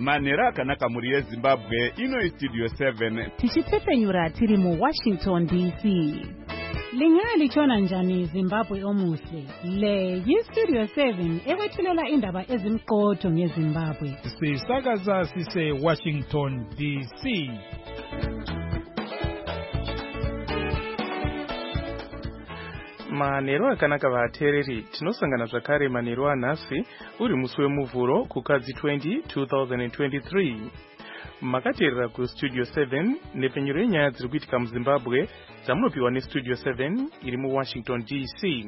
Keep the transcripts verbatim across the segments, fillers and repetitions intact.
manhero akanaka muri yezimbabwe. Ino studio seven tichitsepenyura tiri mu Washington D C. Lingali chona njani Zimbabwe omuhle. Le yi-Studio seven ekwethulela indaba ezimqotho ngeZimbabwe. Sisakaza sise Washington D C. Manhero akanaka vateereri, tinosangana zvakare manhero anhasi uri musi wemuvhuro kukadzi twenty twenty twenty-three. Makateerera kuStudio seven nepfenyuro yenyaya dziri kuitika muZimbabwe dzamunopiwa neStudio seven iri muWashington D C.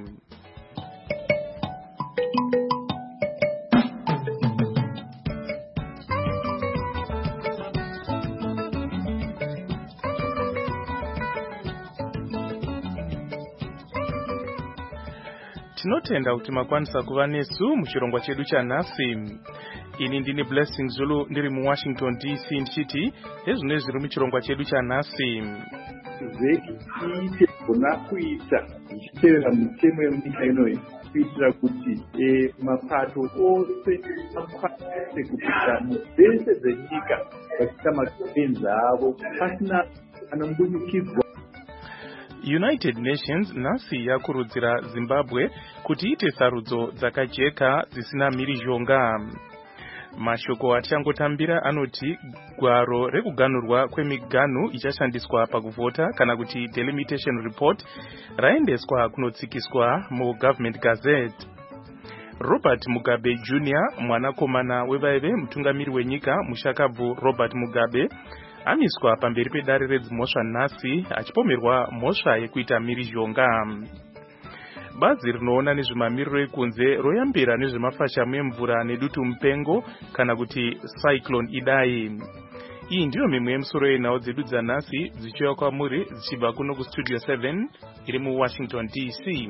Tinotenda kuti makwanisa kuva nesu muchirongwa chedu chanhasi. Ini ndini Blessing Zulu ndiri muWashington D C ndichiti ezvino zviri muchirongwa chedu chanhasi. Zvekiti kuna kuita ichitevera mutemo yemunyika inoyi kuitira kuti mapato ose akwanise kupinda mudzense dzenyika vachiita mapenzi avo pasina anombunikidzwa. United Nations nhasi yakurudzira Zimbabwe kuti iite sarudzo dzakajeka dzisina mhirizhonga. Mashoko atichangotamira anoti gwaro rekuganhurwa kwemiganhu ichashandiswa pakuvhota kana kuti delimitation report raendeswa kunotsikiswa muGovernment Gazette. Robert Mugabe Junior mwanakomana wevaive mutungamiri wenyika mushakabvu Robert Mugabe amiswa pamberi pedare redzimhosva nhasi achipomerwa mhosva yekuita mhirizhonga. Bazi rinoona nezvemamiriro ekunze royambira nezvemafashamu emvura nedutu mupengo kana kuti Cyclone Idai. Iyi ndiyo mimwe yemusoro yenhau dzedu dzanhasi dzichiuya kwamuri dzichibva kuno kuStudio seven iri muWashington D C.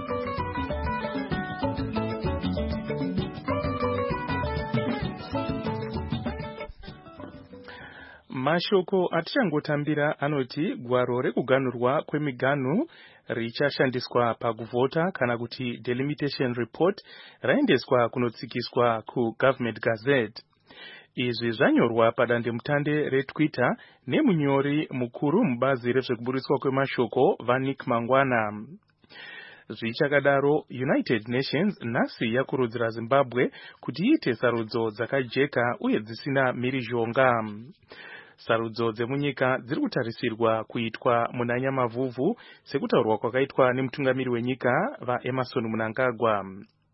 Mashoko atichangotambira anoti gwaro rekuganhurwa kwemiganhu richashandiswa pakuvhota kana kuti delimitation report raendeswa kunotsikiswa kuGovernment Gazette. Izvi zvanyorwa padandemutande reTwitter nemunyori mukuru mubazi rezvekuburiswa kwemashoko Vanik Mangwana. Zvichakadaro, United Nations nhasi yakurudzira Zimbabwe kuti iite sarudzo dzakajeka uye dzisina mhirizhonga. Sarudzo dzemunyika dziri kutarisirwa kuitwa muna Nyamavhuvhu sekutaurwa kwakaitwa nemutungamiri wenyika vaEmerson Mnangagwa.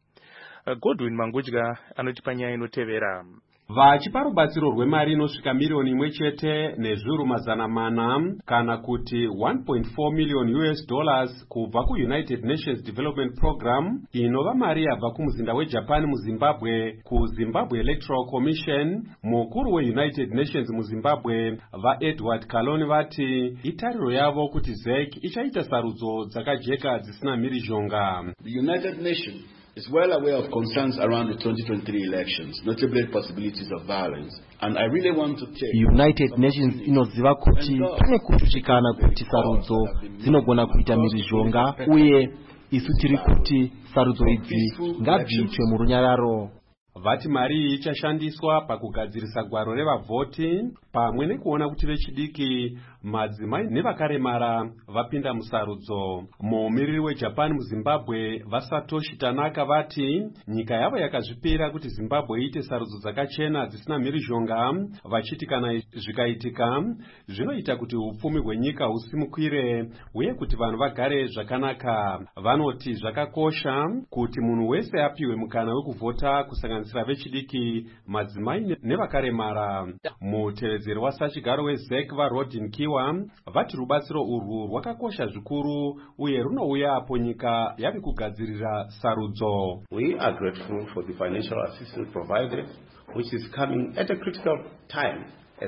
Godwin Mangudya anotipa nyaya inotevera. Vachipa rubatsiro rwemari inosvika miriyoni imwe chete nezviuru mazana mana kana kuti one point four million U S dollars kubva kuUnited Nations Development Program inova mari yabva kumuzinda weJapan muZimbabwe kuZimbabwe Electoral Commission. Mukuru weUnited Nations muZimbabwe vaEdward Kaloni vati itariro yavo kuti Z E C ichaita sarudzo dzakajeka dzisina mhirizhonga. The United Nations is well aware of concerns around the twenty twenty-three elections, notably possibilities of violence. And I really want to take United Nations inoziva kuti pane kushushikana kuti sarudzo dzinogona kuita mhirizhonga uye isu tiri kuti sarudzo idzi ngadziitwe murunyararo. Vati mari iyi ichashandiswa pakugadzirisa gwaro revavhoti pamwe nekuona kuti vechidiki, madzimai nevakaremara vapinda musarudzo. Mumiriri weJapan muZimbabwe vaSatoshi Tanaka vati nyika yavo yakazvipira kuti Zimbabwe iite sarudzo dzakachena dzisina mhirizhonga, vachiti kana zvikaitika zvinoita kuti upfumi hwenyika husimukire uye kuti vanhu vagare zvakanaka. Vanoti zvakakosha kuti munhu wese apiwe mukana wekuvhota kusanganisira vechidiki, madzimai nevakaremara. Mutevedzeri wasachigaro weZ E C vaRodin Kiwa vati rubatsiro urwu rwakakosha zvikuru uye runouya apo nyika yave kugadzirira sarudzo. We are grateful for the financial assistance provided, which is coming at a critical time.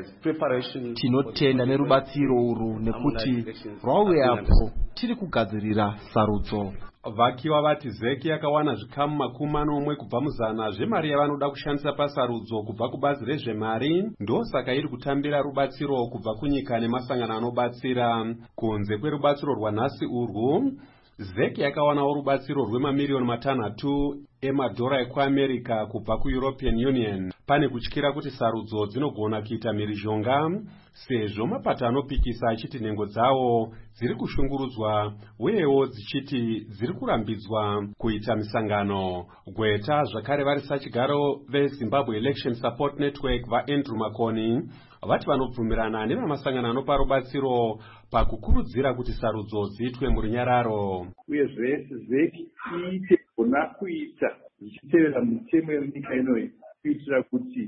Tinotenda nerubatsiro urwu nekuti rwauya apo tiri kugadzirira sarudzo. Vakiwa vati Z E C yakawana zvikamu makumi manomwe kubva muzana zvemari yavanoda kushandisa pasarudzo kubva kubazi rezvemari, ndosaka iri kutambira rubatsiro kubva kunyika nemasangano anobatsira. Kunze kwerubatsiro rwanhasi urwu, Z E C yakawanawo rubatsiro rwemamiriyoni matanhatu emadhora ekuamerica kubva kuEuropean Union pane kutyira kuti sarudzo dzinogona kuita mhirizhonga sezvo mapato anopikisa achiti nhengo dzawo dziri kushungurudzwa uyewo dzichiti dziri kurambidzwa kuita misangano. Gweta zvakare vari sachigaro veZimbabwe Election Support Network vaAndrew Makoni vati vanobvumirana nevamasangano anopa rubatsiro pakukurudzira kuti sarudzo dziitwe murunyararo. Uyezve Z E C iite gona kuita zvichitevera mutemo yenyika inoyi kuitira kuti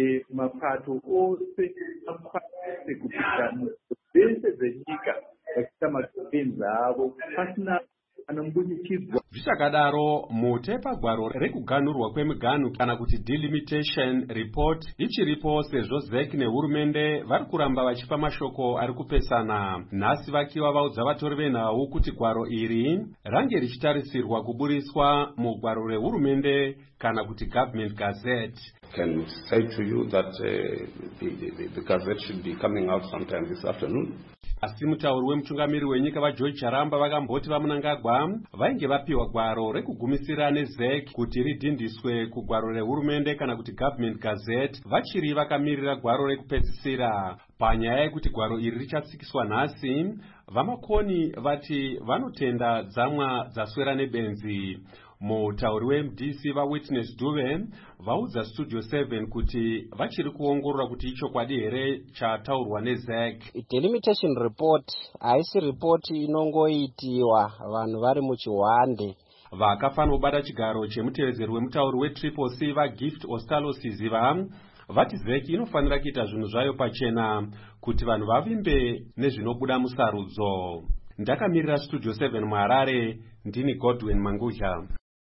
mapato ose akwanise kupinda dzese dzenyika vachiita makampenzi avo pasina anombunikidzwa. Zvichakadaro mutepa gwaro rekuganhurwa kwemiganhu kana kuti delimitation report ichiripo sezvo Z E C nehurumende vari kuramba vachipa mashoko ari kupesana. Nhasi vakiwa vaudza vatori venhau kuti gwaro iri range richitarisirwa kuburiswa mugwaro rehurumende kana kuti government gazette. Can say to you that uh, the, the, the gazette should be coming out sometime this afternoon. Asi mutauri wemutungamiri wenyika vaGeorge Charamba vakamboti vaMunangagwa vainge vapiwa gwaro rekugumisira neZ E C kuti ridhindiswe kugwaro rehurumende kana kuti government gazette vachiri vakamirira gwaro rekupedzisira. Panyaya yekuti gwaro iri richatsikiswa nhasi, vaMakoni vati vanotenda dzamwa dzaswera nebenzi. Mutauri weM D C vaWitness Dube vaudza Studio seven kuti vachiri kuongorora kuti ichokwadi here chataurwa neZ E C. Delimitation report haisi report inongoitiwa vanhu vari muchihwande. Vakafanira kubata chigaro chemutevedzeri wemutauri weTriple C vaGift Ostalosiziva vati Z E C inofanira kuita zvinhu zvayo pachena kuti vanhu vavimbe nezvinobuda musarudzo. Ndakamirira Studio seven muHarare, ndini Godwin Mangudya.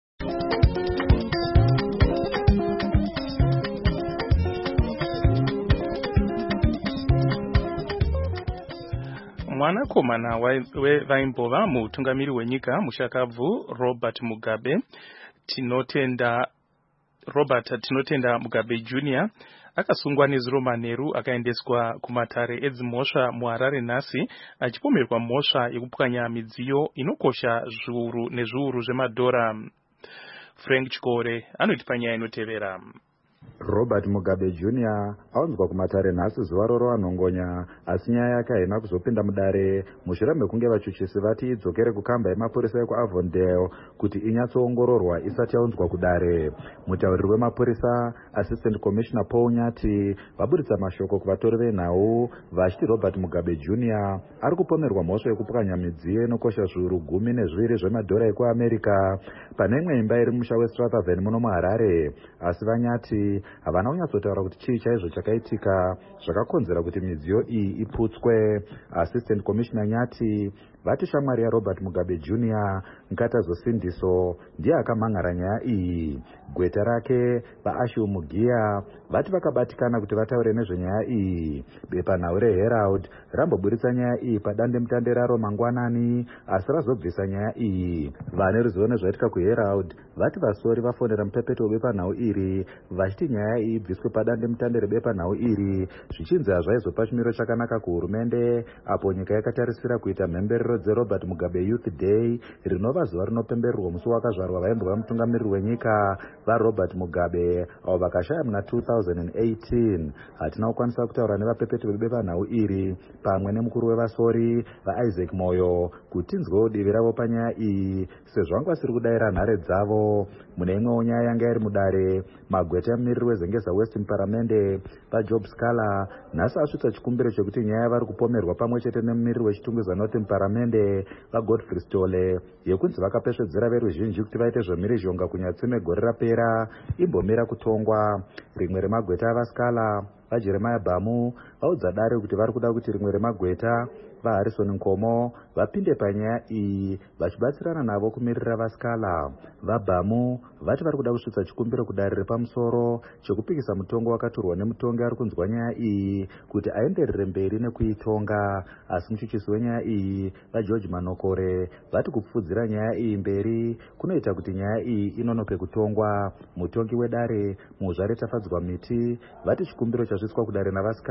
Mwanakomana vaimbova mutungamiri wenyika mushakabvu Robert Mugabe tinotenda Robert tinotenda Mugabe Junior akasungwa nezuro manheru akaendeswa kumatare edzimhosva muHarare nhasi achipomerwa mhosva yekupwanya midziyo inokosha zviuru nezviuru zvemadhora. Frank Chikore anoti panyaya inotevera. Robert Mugabe Junior aunzwa kumatare nhasi zuva roro anongonya, asi nyaya yake haina kuzopinda mudare mushure mekunge vachuchisi vati idzokere kukamba yemapurisa ekuAvondale kuti inyatsoongororwa isati yaunzwa kudare. Mutauriri wemapurisa Assistant Commissioner Paul Nyati vaburitsa mashoko kuvatori venhau vachiti Robert Mugabe Junior ari kupomerwa mhosva yekupwanya midziyo inokosha zviuru gumi nezviviri zvemadhora ekuAmerica pane imwe imba iri mumusha weStrathaven muno muHarare, asi Vanyati havana kunyatsotaura kuti chii chaizvo chakaitika zvakakonzera kuti midziyo iyi iputswe. Assistant Commissioner Nyati vati shamwari yaRobert Mugabe Junior Nkatazo Sindiso ndiye akamhan'ara nyaya iyi. Gweta rake vaAshiu Mugia vati vakabatikana kuti vataure nezvenyaya iyi. Bepanhau reHerald ramboburitsa nyaya iyi padande mutande raro mangwanani, asi razobvisa nyaya iyi. Vane ruzivo nezvaitika kuHerald vati vasori vafonera mupepeto webepanhau iri vachiti nyaya iyi ibviswe padande mutande rebepanhau iri zvichinzi hazvaizopa chimiro chakanaka kuhurumende apo nyika yakatarisira kuita mhemberero dzeRobert Mugabe Youth Day rinova zuva rinopembererwa musi wakazvarwa vaimbova mutungamiriri wenyika vaRobert Mugabe avo vakashaya muna two thousand eighteen. Hatina kukwanisa kutaura nevapepeti vebepanhau iri pamwe nemukuru wevasori vaIsaac Moyo kuti tinzwewo divi ravo panyaya iyi sezvo vanga vasiri kudayira nhare dzavo. Mune imwewo nyaya yanga iri mudare, magweta emumiriri wezengeza West muparamende vaJob Scala nhasi asvitsa chikumbiro chekuti nyaya yavari kupomerwa pamwe chete nemumiriri wechitungwiza North muparamende vaGodfrey Stole yekunzi vakapesvedzera veruzhinji kuti vaite zvemhirizhonga kunyatsime gore rapera imbomira kutongwa. Rimwe remagweta avaScala vaJeremiah Bhamu vaudza dare kuti vari kuda kuti rimwe remagweta vaHarrison Nkomo vapinde panyaya iyi vachibatsirana navo kumirira vaScala. VaBhamu vati vari kuda kusvitsa chikumbiro kudare repamusoro chekupikisa mutongo wakaturwa nemutongi ari kunzwa nyaya iyi kuti aenderere mberi nekuitonga, asi muchuchisi wenyaya iyi vaGeorge Manokore vati kupfudzira nyaya iyi mberi kunoita kuti nyaya iyi inonope kutongwa. Mutongi wedare Muzvare Tafadzwa Miti vati chikumbiro chasvitswa kudare navaScala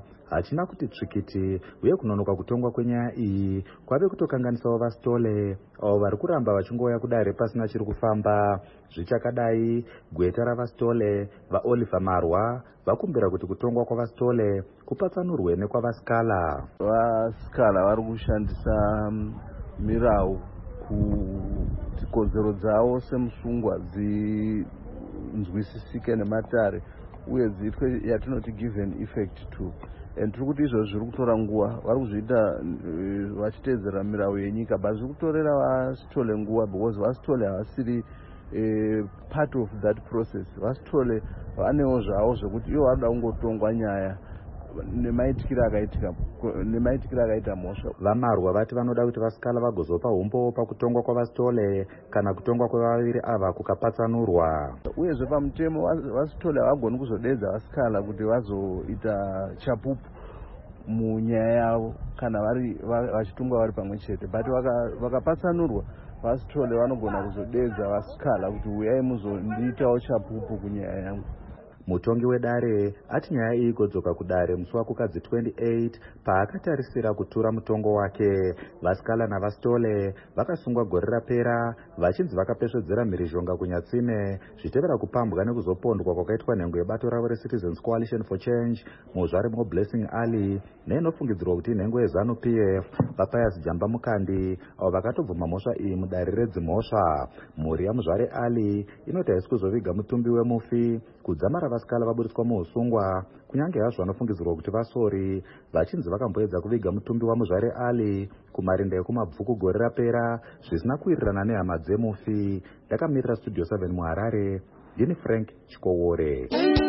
hachina kuti tsvikiti, uye kunonoka kutongwa kwenyaya iyi kwave kutokanganisawo vaStole avo vari kuramba vachingouya kudare pasina chiri kufamba. Zvichakadai, gweta ravaStole vaOliver Marwa vakumbira kuti kutongwa kwavaStole kupatsanurwe nekwavaScala. VaScala vari kushandisa mirau kuti kodzero dzavo semusungwa dzinzwisisike nematare uye dziitwe yatinoti given effect to. And tiri kuti izvo zviri kutora nguva, vari kuzviita vachiteedzera mirau yenyika, but zviri kutorera vaStole nguva because vaStole havasiri Uh, part of that process. VaStole vanewo zvavo zvekuti ivo vanoda kungotongwa nyaya nemaitikiro akaitika nemaitikiro akaita mhosva. VaMarwa vati vanoda kuti vaScala vagozopa umbo pakutongwa kwavaStole kana kutongwa kwevaviri ava kukapatsanurwa. Uyezve pamutemo vaStole havagoni kuzodedza vaScala kuti vazoita chapupu munyaya yavo kana vari vachitongwa vari pamwe chete, but vakapatsanurwa vaStole vanogona kuzodedza vaScala kuti uyai muzondiitawo chapupu kunyaya yangu. Mutongi wedare ati nyaya iyi igodzoka kudare musi wakukadzi twenty-eight paakatarisira kutura mutongo wake. VaScala navaStole vakasungwa gore rapera vachinzi vakapesvedzera mhirizhonga kunyatsime zvitevera kupambwa nekuzopondwa kwakaitwa nhengo yebato ravo reCitizens Coalition for Change muzvare moBlessing Ali neinofungidzirwa kuti inhengo yeZanu P F vaPius Jamba Mukandi avo vakatobvuma mhosva iyi mudare redzimhosva. Mhuri yamuzvare Ali inoti haisi kuzoviga mutumbi wemufi kudzamara vaScala vaburitswa muusungwa kunyange hazvo vanofungidzirwa kuti vasori vachinzi vakamboedza kuviga mutumbi wamuzvare Ali kumarinda ekumabvuku gore rapera zvisina kuwirirana nehama dzemufi. Ndakamirira Studio seven muHarare, ndini Frank Chikowore.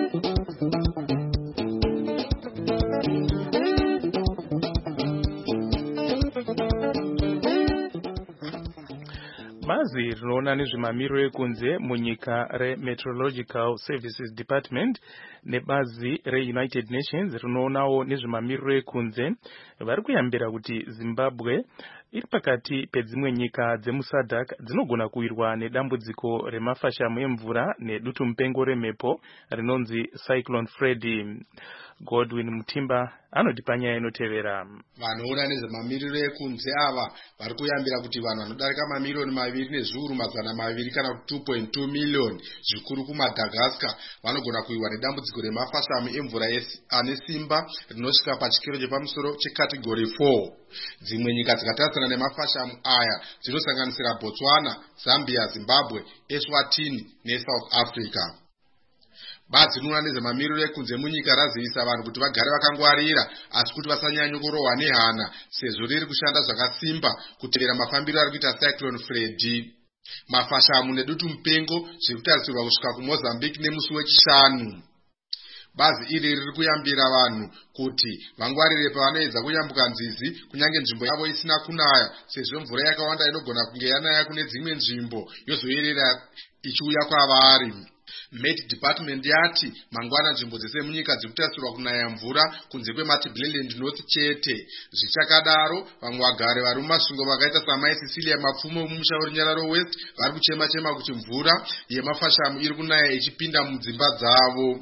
Bazi rinoona nezvemamiriro ekunze munyika reMeteorological Services Department nebazi reUnited Nations rinoonawo nezvemamiriro ekunze vari kuyambira kuti Zimbabwe iri pakati pedzimwe nyika dzemuSADC dzinogona kuwirwa nedambudziko remafashamu emvura nedutu mupengo remhepo rinonzi Cyclone Freddy. Godwin Mutimba anoti panyaya inotevera. Vanoona nezvemamiriro ekunze ava vari kuyambira kuti vanhu vanodarika mamiliyoni maviri nezviuru mazana maviri kana two point two million zvikuru kuMadagascar vanogona kuiwa nedambudziko remafashamu emvura ane simba rinosvika pachikero chepamusoro chekategori four. Dzimwe nyika dzakatarisana nemafashamu aya dzinosanganisira Botswana, Zambia, Zimbabwe, Eswatini neSouth Africa. Bazi rinoona nezvemamiriro ekunze munyika razivisa vanhu kuti vagare vakangwarira asi kuti vasanyanye kurohwa nehana sezvo riri kushanda zvakasimba kutevera mafambiro ari kuita Cyclone Freddy. Mafashamu nedutu mupengo zviri kutarisirwa kusvika kuMozambique nemusi wechishanu. Bazi iri riri kuyambira vanhu kuti vangwarire pavanoedza kuyambuka nzizi kunyange nzvimbo yavo isina kunaya sezvo mvura yakawanda inogona kunge yanaya kune dzimwe nzvimbo yozoyerera ichiuya kwavari. Met Department yati mangwana nzvimbo dzese munyika dziri kutarisirwa kunaya mvura kunze kweMatabeleland North chete. Zvichakadaro vamwe vagari vari mumasvingo vakaita samai Cecilia Mapfumo mumusha weRunyararo West vari kuchema chema kuti mvura yemafashamu iri kunaya ichipinda mudzimba dzavo.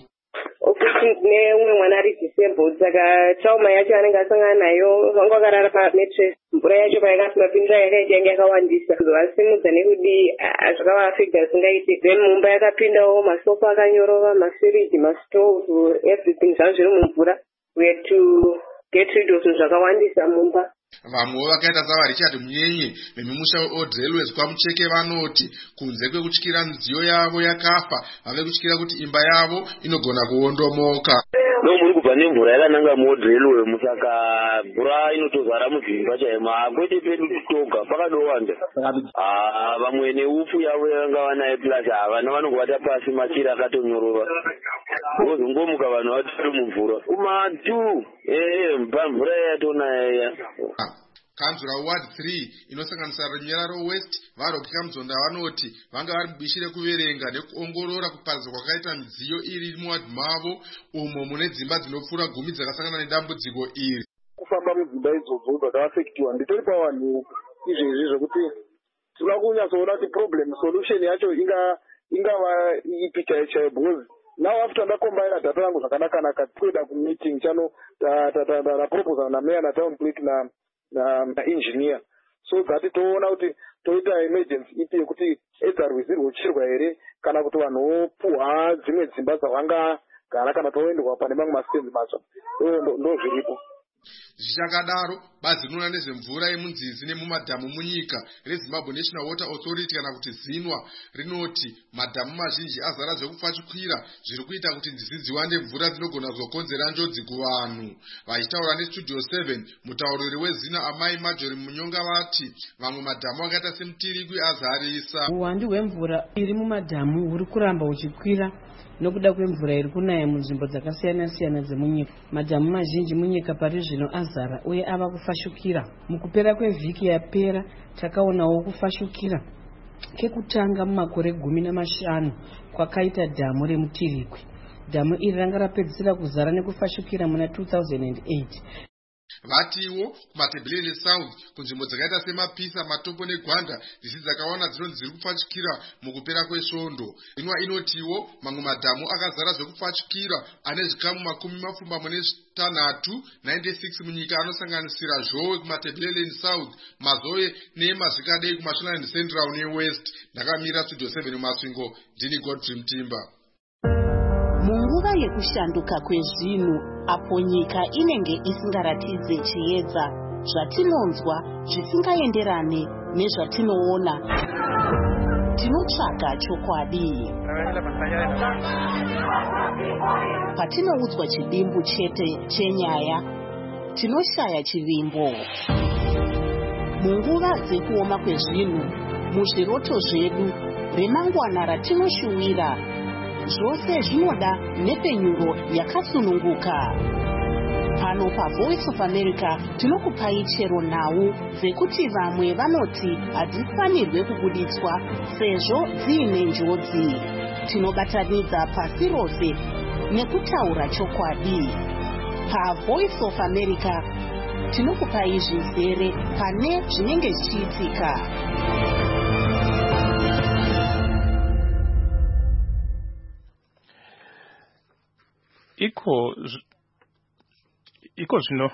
Neumwe mwana ari disabled saka trauma yacho anenge asangana nayo vanga vakarara pamattress mvura yacho paikasima pinda yakaita yange yakawandisa vasimudza nekudi zvakavaafecta zvisingaiti. Then mumba yakapindawo masofa akanyorova, mafiriji, mastove, everything zvanga zviri mumvura. We had to get rid of zvakawandisa mumba. Vamwewo vakaita saVarichard Munyenye vemumusha weOdrelwes kwaMucheke vanoti kunze kwekutyira midziyo yavo yakafa vave kutyira kuti imba yavo inogona kuondomoka. No muri kubva nemvura yakananga muOdrelwe musaka mvura inotozara mudzimba chaimo kwete pedu kutoga pakadowanda. Ah vamwe neufu yavo yanga vanaye plus havana vanongowata pasi machira akatonyorova. Vozongomuka vanhu vatori mumvura. Kumatu eh mvura yatonaya. Kanzura Ward three inosanganisira Runyararo West vaRoki Kamuzonda vanoti vanga vari mubishire kuverenga nekuongorora kuparadzwa kwakaita midziyo iri muward mavo umo mune dzimba dzinopfuura gumi dzakasangana nedambudziko iri. Kufamba mudzimba idzodzo dzakafektiwa nditori pavanhu izvezvi zvekuti tinoda kunyatsoona kuti problem solution yacho inga ingava ipi chaiyo chaiyo because now after ndakombaina data rangu zvakanaka kweda kumeeting chano taproposa nameya natown clerk na na engineer so that toona kuti toita emergency ipi yekuti edza rwizi rwocherwa here kana kuti vanhu vopuhwa dzimwe dzimba dzavangagara kana toendwa pane mamwe mastenzi matsva ndo zviripo. Zvichakadaro bazi rinoona nezvemvura yemunzizi nemumadhamu munyika reZimbabwe National Water Authority kana kuti zinwa rinoti madhamu mazhinji azara zvekufashukira zviri kuita kuti nzizi dziwande mvura dzinogona kuzokonzera njodzi kuvanhu. Vachitaura neStudio seven mutauriri weZina Amai Marjorie Munyonga vati vamwe madhamu akaita semutirikwi azarisa. Uwandi hwemvura iri mumadhamu huri kuramba huchikwira nokuda kwemvura iri kunaya munzvimbo dzakasiyana siyana dzemunyika. Madhamu mazhinji munyika pari zvino azara uye ava kufashukira. Mukupera kwevhiki yapera takaonawo kufashukira kekutanga mumakore gumi namashanu kwakaita dhamu remutirikwi. Dhamu iri ranga rapedzisira kuzara nekufashukira muna two thousand eight. Vatiwo kumatebheleni South kunzvimbo dzakaita semapisa matombo negwanda nzizi dzakawana dzinonzi dziri kufashukira mukupera kwesvondo. Inwa inotiwo mamwe madhamu akazara zvekufashukira ane zvikamu makumi mapfumbamwe nezvitanhatu ninety-six munyika anosanganisira Zhowe kumatebheleni South, Mazoe neMazvikadei kuMashonaland Central neWest. Ndakamira Studio seven mumasvingo ndini Godfrey Mutimba. Munguva yekushanduka kwezvinhu apo nyika inenge isingaratidze chiedza zvatinonzwa zvisingaenderane nezvatinoona, tinotsvaga chokwadi. Patinoudzwa chidimbu chete chenyaya, tinoshaya chivimbo. Munguva dzekuoma kwezvinhu, muzviroto zvedu, remangwana ratinoshuwira, zvose zvinoda nepenyuro yakasununguka. Pano paVoice of America tinokupai chero nhau dzekuti vamwe vanoti hadzifanirwe kubuditswa sezvo dziine njodzi. Tinobatanidza pasi rose nekutaura chokwadi. PaVoice of America tinokupai zvizere pane zvinenge zvichiitika. Iko iko zvino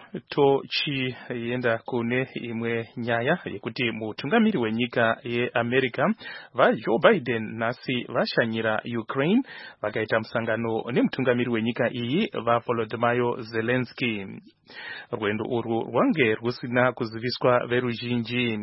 tochienda kune imwe nyaya yekuti mutungamiri wenyika yeAmerica vaJoe Biden nhasi vashanyira Ukraine vakaita musangano nemutungamiri wenyika iyi vaVolodymyr Zelensky. Rwendo urwu rwange rusina kuziviswa veruzhinji.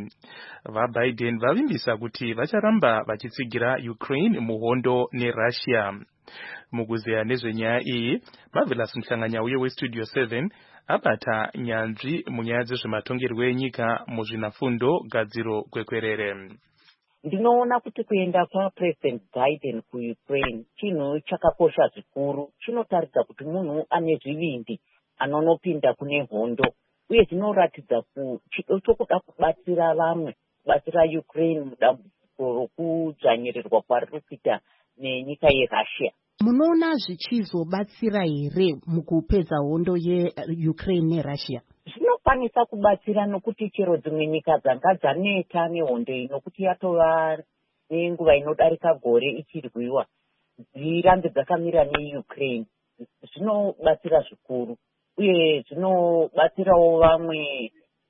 VaBiden vavimbisa kuti vacharamba vachitsigira Ukraine muhondo neRussia. Muguzeya nezvenyaya iyi Marvelous Mhlanganya uye weStudio seven abata nyanzvi munyaya dzezvematongerwo enyika muzvinafundo gadziro kwekwerere. Ndinoona kuti kuenda kwaPresident Biden kuUkraine chinhu chakakosha zvikuru. Chinotaridza kuti munhu ane zvivindi anonopinda kune hondo uye zvinoratidza kuti chokuda kubatsira vamwe, kubatsira Ukraine mudambudziko rokudzvanyirirwa kwariri kuita nenyika yeRussia. Munoona zvichizobatsira here mukupedza hondo yeUkraine neRussia? Zvinokwanisa kubatsira nokuti chero dzimwe nyika dzanga dzaneta nehondo iyi nokuti yatova nenguva inodarika gore ichirwiwa dzirambe dzakamira neUkraine. Zvinobatsira zvikuru uye zvinobatsirawo vamwe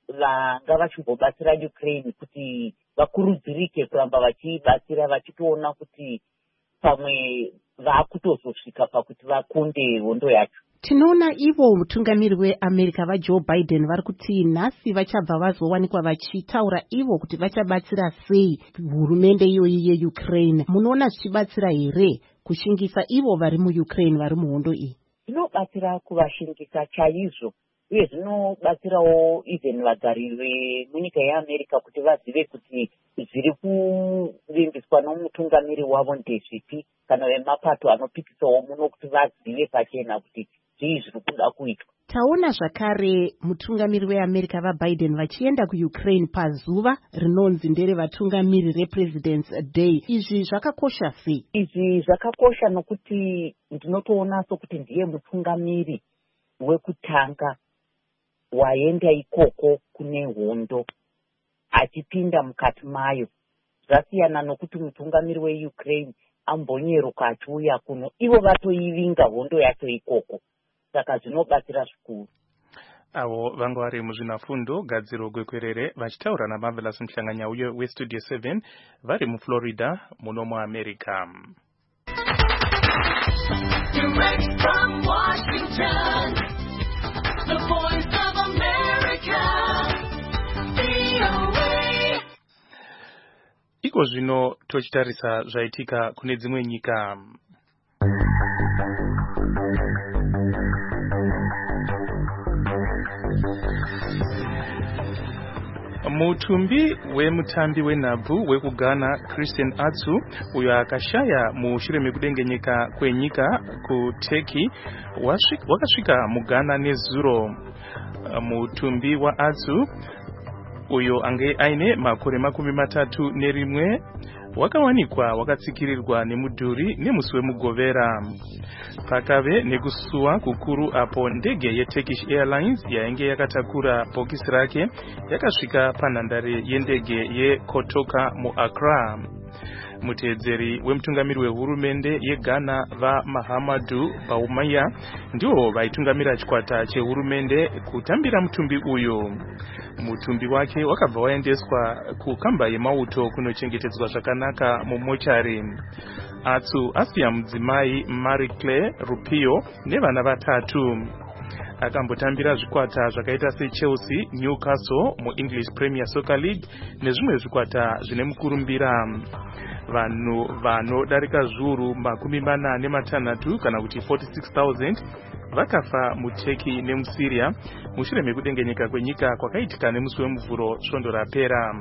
vanga vachimbobatsira Ukraine kuti vakurudzirike kuramba vachibatsira vachitoona kuti pamwe vakutozosvika pakuti vakunde hondo yacho. Tinoona ivo mutungamiri weAmerica vaJoe Biden vari kuti nhasi vachabva vazowanikwa vachitaura ivo kuti vachabatsira sei hurumende iyoyi yeUkraine. Munoona zvichibatsira here kushingisa ivo vari muUkraine vari muhondo iyi? Zvinobatsira kuvashingisa chaizvo uye zvinobatsirawo even vagari vemunyika yeAmerica kuti vazive kuti zviri kuvimbiswa nomutungamiri wavo ndezvipi kana vemapato anopikisawo muno kuti vazive pachena kuti zvii zviri kuda kuitwa. Taona zvakare mutungamiri weAmerica vaBiden vachienda kuUkraine pazuva rinonzi ndere vatungamiri rePresident's Day. Izvi zvakakosha sei? Izvi zvakakosha nokuti ndinotoona sokuti ndiye mutungamiri wekutanga waenda ikoko kune hondo achipinda mukati mayo. Zvasiyana nokuti mutungamiri weUkraine ambonyeruka achiuya kuno ivo vatoivinga hondo yacho ikoko, saka zvinobatsira zvikuru. Avo vanga vari muzvinafundo gadziro gwekwerere vachitaura naMarvelous Mhlanganya uyo westudio seven vari muFlorida muno muAmerica. Direct from Washington, the voice of America, V O A. Iko zvino tochitarisa zvaitika kune dzimwe nyika. Mutumbi wemutambi wenhabvu wekuGhana Christian Atsu uyo akashaya mushure mekudengenyeka kwenyika kuTurkey wakasvika muGhana nezuro. Mutumbi waAtsu uyo ange aine makore makumi matatu nerimwe wakawanikwa wakatsikirirwa nemudhuri nemusi wemugovera. Pakave nekusuwa kukuru apo ndege yeTurkish Airlines yainge yakatakura bhokisi rake yakasvika panhandare yendege yeKotoka muAccra. Muteedzeri wemutungamiri wehurumende yeGhana vaMahamadu Bawumia ndiwo vaitungamira chikwata chehurumende kutambira mutumbi uyo. Mutumbi wake wakabva waendeswa kukamba yemauto kunochengetedzwa zvakanaka mumochari. Atsu asiya mudzimai Marie Claire Rupio nevana vatatu. Akambotambira zvikwata zvakaita seChelsea, Newcastle muEnglish Premier Soccer League nezvimwe zvikwata zvine mukurumbira. Vanhu vanodarika zviuru makumi mana nematanhatu kana kuti forty-six thousand vakafa muTurkey nemuSyria mushure mekudengenyeka kwenyika kwakaitika nemusi wemuvhuro svondo rapera.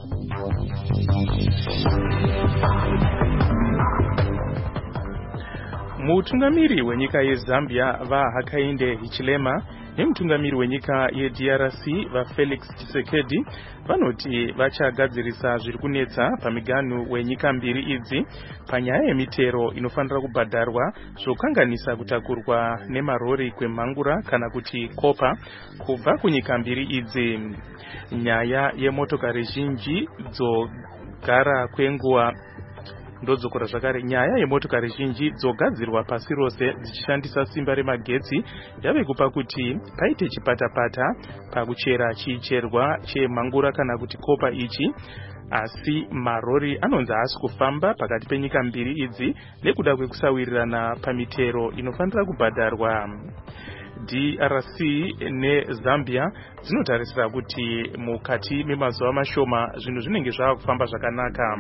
Mutungamiri wenyika yeZambia vaHakainde Hichilema nemutungamiri wenyika yeD R C vaFelix Tshisekedi vanoti vachagadzirisa zviri kunetsa pamiganhu wenyika mbiri idzi panyaya yemitero inofanira kubhadharwa zvokanganisa kutakurwa nemarori kwemhangura kana kuti kopa kubva kunyika mbiri idzi. Nyaya yemotokari zhinji dzogara kwenguva ndodzokora zvakare. Nyaya yemotokari zhinji dzogadzirwa pasi rose dzichishandisa simba remagetsi yave kupa kuti paite chipatapata pakuchera chicherwa chemhangura kana kuti kopa ichi, asi marori anonzi haasi kufamba pakati penyika mbiri idzi nekuda kwekusawirirana pamitero inofanira kubhadharwa. D R C neZambia dzinotarisira kuti mukati memazuva mashoma zvinhu zvinenge zvava kufamba zvakanaka.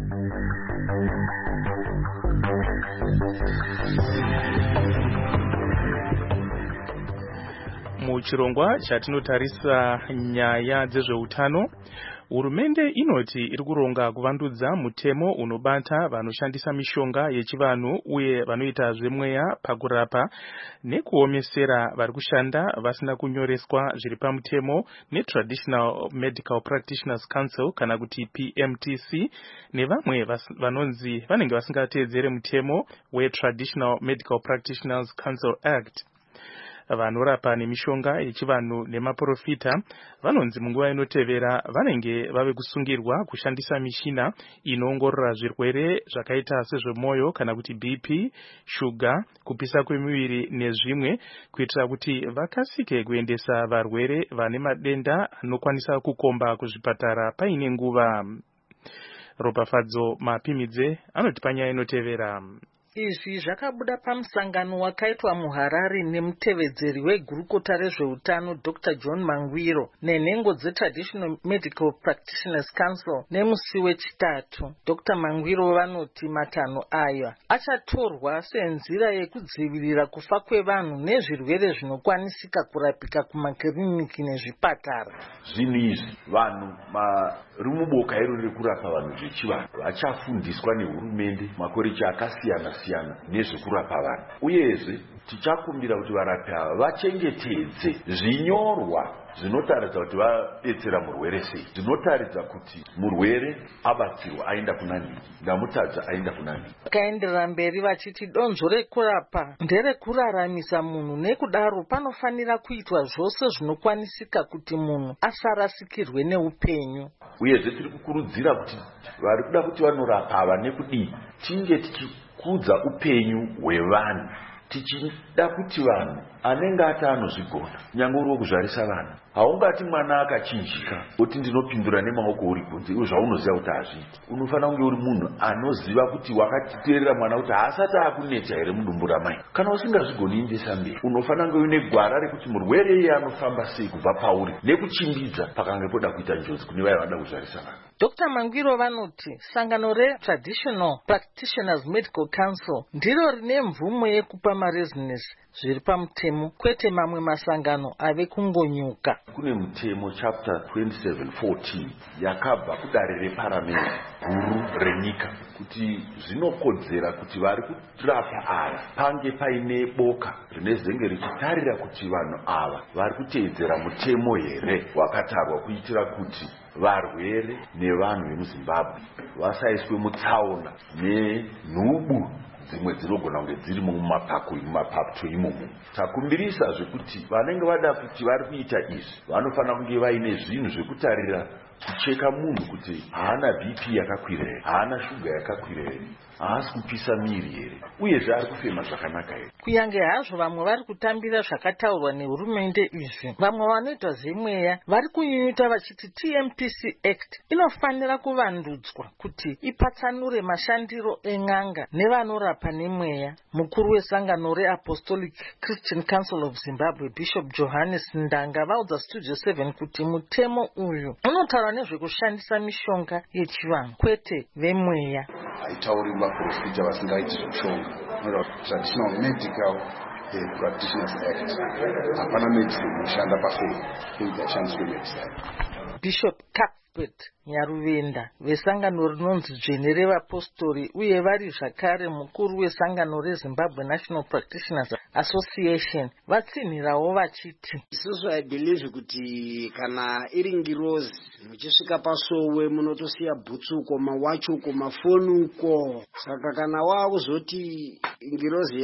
Muchirongwa chatinotarisa nyaya dzezveutano, hurumende inoti iri kuronga kuvandudza mutemo unobata vanoshandisa mishonga yechivanhu uye vanoita zvemweya pakurapa nekuomesera vari kushanda vasina kunyoreswa zviri pamutemo neTraditional Medical Practitioners Council kana kuti P M T C nevamwe vanonzi vanenge vasingateedzere mutemo weTraditional Medical Practitioners Council Act. Vanorapa nemishonga yechivanhu nemaprofita vanonzi munguva inotevera vanenge vave kusungirwa kushandisa mishina inoongorora zvirwere zvakaita sezvemoyo kana kuti B P, shuga, kupisa kwemiviri nezvimwe kuitira kuti vakasike kuendesa varwere vane madenda anokwanisa kukomba kuzvipatara paine nguva. Ropafadzo Mapimidze anoti panyaya inotevera. Izvi zvakabuda pamusangano wakaitwa muHarare nemutevedzeri wegurukota rezveutano Doctor John Mangwiro nenhengo dzeTraditional Medical Practitioners Council nemusi wechitatu. Doctor Mangwiro vanoti matanho aya achatorwa senzira yekudzivirira kufa kwevanhu nezvirwere zvinokwanisika kurapika kumakiriniki nezvipatara. Zvinhu izvi vanhu vari muboka iro riri kurapa vanhu zvechivanhu vachafundiswa nehurumende makore akasiyana siyana nezvekurapa vanhu. Uyezve tichakumbira kuti varapi ava vachengetedze zvinyorwa zvinotaridza kuti vadetsera murwere sei, zvinotaridza kuti murwere abatsirwa aenda kunani, ndamutadza aenda kunani. Vakaenderera mberi vachiti donzvo rekurapa nderekuraramisa munhu, nekudaro panofanira kuitwa zvose zvinokwanisika kuti munhu asarasikirwe neupenyu. Uyezve tiri kukurudzira kuti vari kuda kuti vanorapa ava nekudii tinge tichikudza upenyu hwevanhu, tichida kuti vanhu anenge ati anozvigona nyange uri wokuzvarisa vanhu, haungati mwana akachinjika kuti ndinopindura nemaoko uri kunze iwo zvaunoziva kuti hazviiti. Unofanira kunge uri munhu anoziva kuti wakatiteerera mwana kuti haasati akunetsa here mudumbu ramai. Kana usingazvigoni indesa mberi, unofanira kunge uine gwara rekuti murwere iye anofamba sei kubva pauri nekuchimbidza pakange poda kuita njodzi kune vaya vada kuzvarisa vanhu. Doctor Mangwiro vanoti sangano reTraditional Practitioners Medical Council ndiro rine mvumo yekupa marezinesi zviri pamutemo, kwete mamwe masangano ave kungonyuka. Kune mutemo chapter twenty-seven fourteen yakabva kudare reparamende guru renyika kuti zvinokodzera kuti vari kurapa ava pange paine boka rinezenge richitarira kuti vanhu ava vari kuteedzera mutemo here wakatarwa kuitira kuti varwere nevanhu vemuZimbabwe vasaiswe mutsaona nenhubu dzimwe dzinogona kunge dziri mumapato imomo. Takumbirisa zvekuti vanenge vada kuti vari kuita izvi vanofanira kunge vaine zvinhu zvekutarira kucheka munhu kuti haana B P yakakwira here, haana shuga yakakwira here, haasi kupisa miri here, uyezve ari kufema zvakanaka here. Kuyange hazvo vamwe vari kutambira zvakataurwa nehurumende izvi, vamwe vanoita zvemweya vari kunyunyuta vachiti T M P C Act inofanira kuvandudzwa kuti ipatsanure mashandiro en'anga nevanorapa nemweya. Mukuru wesangano reApostolic Christian Council of Zimbabwe Bishop Johannes Ndanga vaudza Studio seven kuti mutemo uyu unotaura nezvekushandisa mishonga yechivanhu kwete vemweya. Haitauri vaprofita vasingaiti zvemishonga, Traditional Medical Practitioners Act. Hapana medicine inoshanda pafeyi kuti ashandiswe medicine. Bishop Cuthbert Nyaruvenda vesangano rinonzi Dzvene revapostori uye vari zvakare mukuru wesangano reZimbabwe National Practitioners Association vatsinhirawo vachiti isusu I believe kuti kana iri ngirozi muchisvika pasowe munotosiya bhutsuko, mawachuko, mafoni. Saka kana wakuzoti ngirozi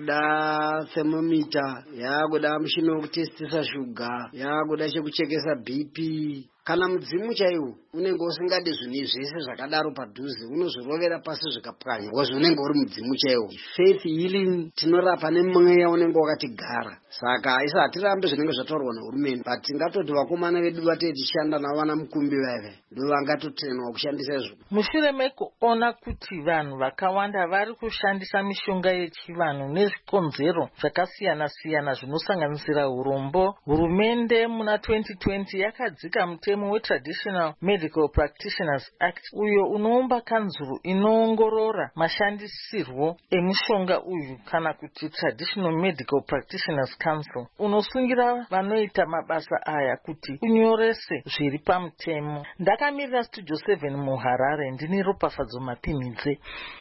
yakuda thermometer, yakuda mushini wekutestisa shuga, yakuda chekuchekesa B P, kana mudzimu chaiwo unenge usingade zvinhu zvese zvakadaro padhuze, unozorovera pasi zvikapwanya because unenge uri mudzimu chaiwo. Faith healing tinorapa nemweya unenge wakatigara. Saka isa hatirambe zvinenge zvataurwa nehurumende, but tingatoti vakomana vedu vatei tichishanda navo vana mukumbi vave ndo vangatotenwa kushandisa izvo. Mushure mekuona kuti vanhu vakawanda vari kushandisa mishonga yechivanhu nezvikonzero zvakasiyana siyana zvinosanganisira urombo, hurumende muna twenty twenty yakadzika mutemo weTraditional Medical Practitioners Act uyo unoumba kanzuru inoongorora mashandisirwo emishonga uyu kana kuti Traditional Medical Practitioners Council, unosungira vanoita mabasa aya kuti unyorese zviri pamutemo. Ndakamirira Studio seven muHarare, ndini Ropafadzo Mapimidze.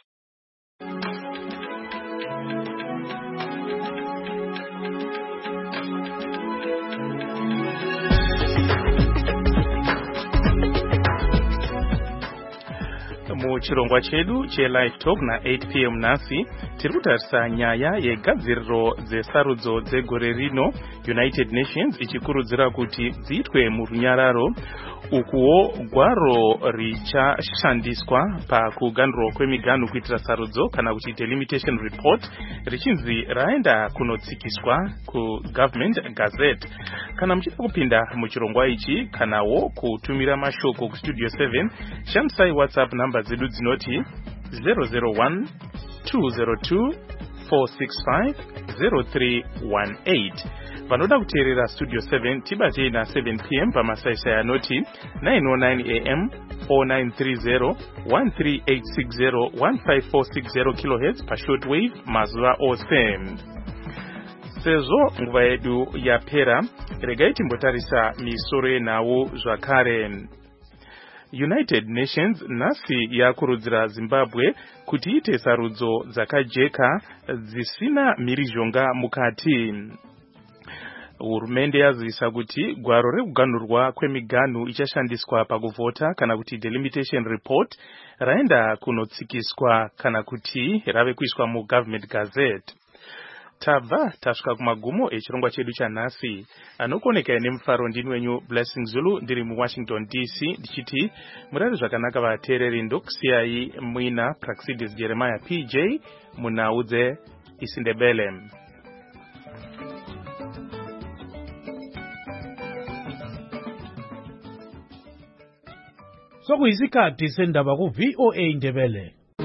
Muchirongwa chedu che-Live Talk na eight p m nhasi tiri kutarisa nyaya yegadziriro dzesarudzo dzegore rino, United Nations ichikurudzira kuti dziitwe murunyararo, ukuwo gwaro richashandiswa pakuganhurwa kwemiganhu kuitira sarudzo kana kuti delimitation report richinzi raenda kunotsikiswa kuGovernment Gazette. Kana muchida kupinda muchirongwa ichi kanawo kutumira mashoko kuStudio seven, shandisai WhatsApp namba dzedu dzinoti zero zero one two zero two four six five zero three one eight. Vanoda kuteerera Studio seven tibatei na seven p m pamasaisai anoti nine oh nine a m four nine three zero one three eight six zero one five four six zero kilohertz pashortwave mazuva ose. Sezvo nguva yedu yapera, regai timbotarisa misoro yenhau zvakare. United Nations nhasi yakurudzira Zimbabwe kuti iite sarudzo dzakajeka dzisina mhirizhonga mukati. hurumende yazivisa kuti gwaro rekuganhurwa kwemiganhu ichashandiswa pakuvhota kana kuti delimitation report raenda kunotsikiswa kana kuti rave kuiswa mugovernment gazette. Tabva tasvika kumagumo echirongwa chedu chanhasi. Anokoneka nemufaro ndini wenyu Blessing Zulu ndiri muWashington D C ndichiti murari zvakanaka vateereri ndokusiyai muina Praxidis Jeremiah P J munaudze isindebele. Sokuyisikhathi sendaba ku V O A Indebele.